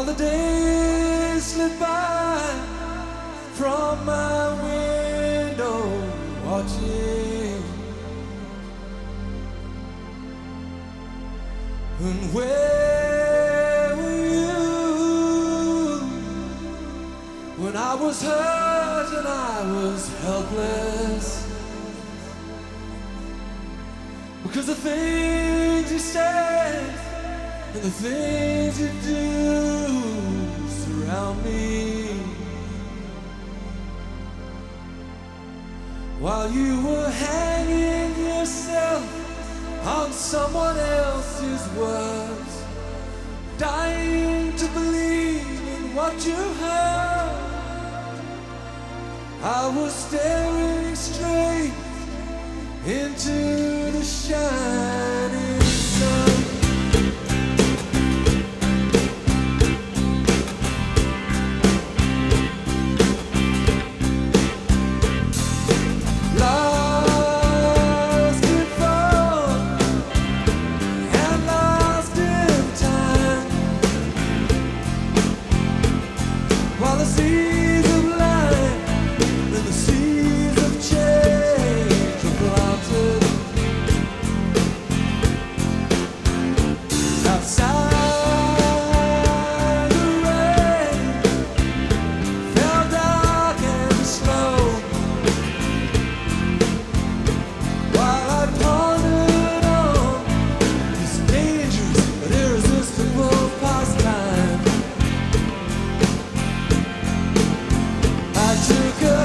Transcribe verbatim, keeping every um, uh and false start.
the days slip by from my window watching. And where were you when I was hurt and I was helpless? Because the things you said and the things you do surround me. While you were hanging yourself on someone else's words, dying to believe in what you heard, I was staring straight into the shining sun. While the seas of life and the seas of change are planted outside, the rain fell dark and slow. While I pondered on this dangerous but irresistible pastime, I took a